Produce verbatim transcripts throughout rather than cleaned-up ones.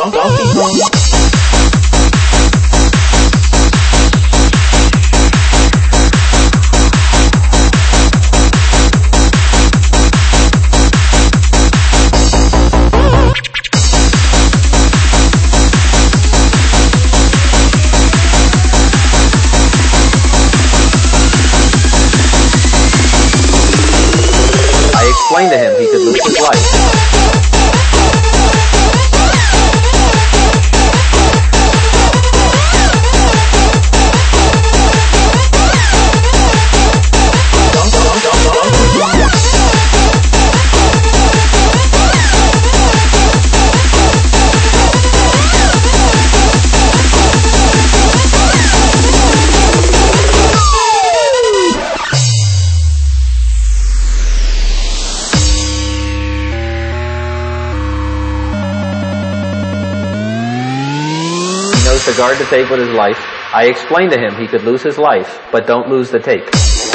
Donkey Kong. I explained to him he could lose his life. The guard to take with his life. I explained to him he could lose his life, but don't lose the tape.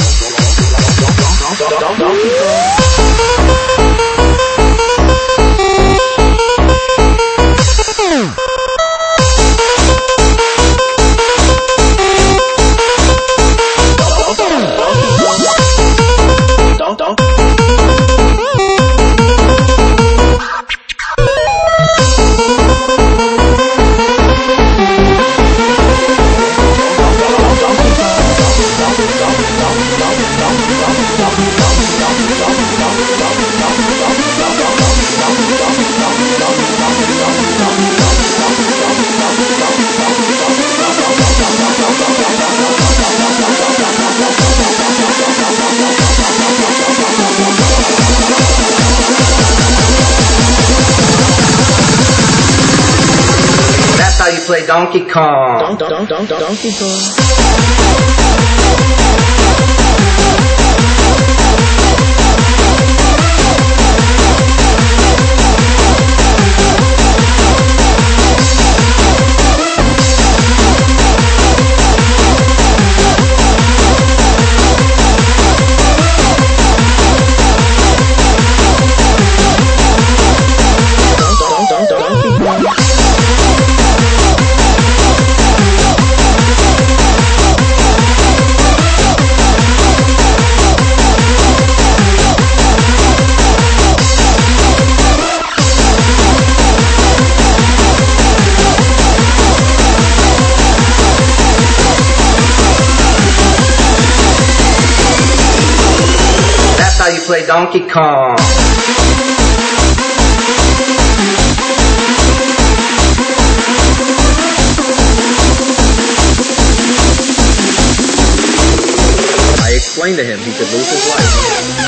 That's how you play Donkey Kong. Don, don, don, don, Donkey Kong. That's how you play Donkey Kong. I explained to him he could lose his life.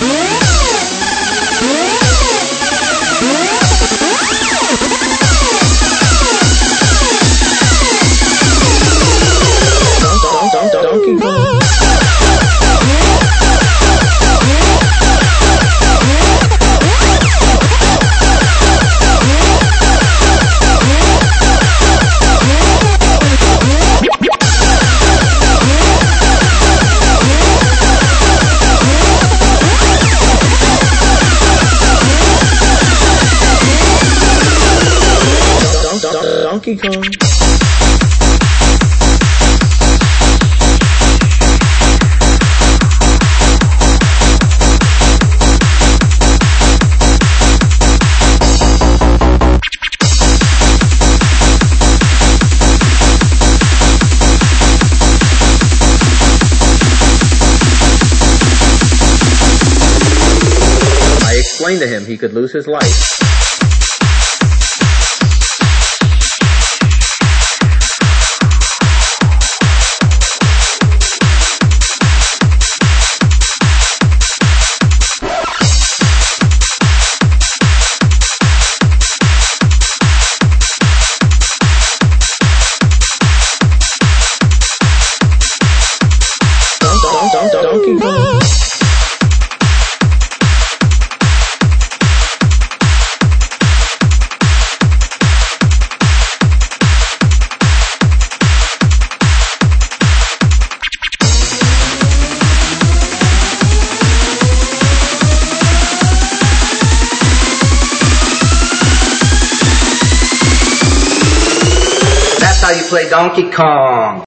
Donkey Kong. Donkey Kong. I explained to him he could lose his life. Donkey Kong. play Donkey Kong.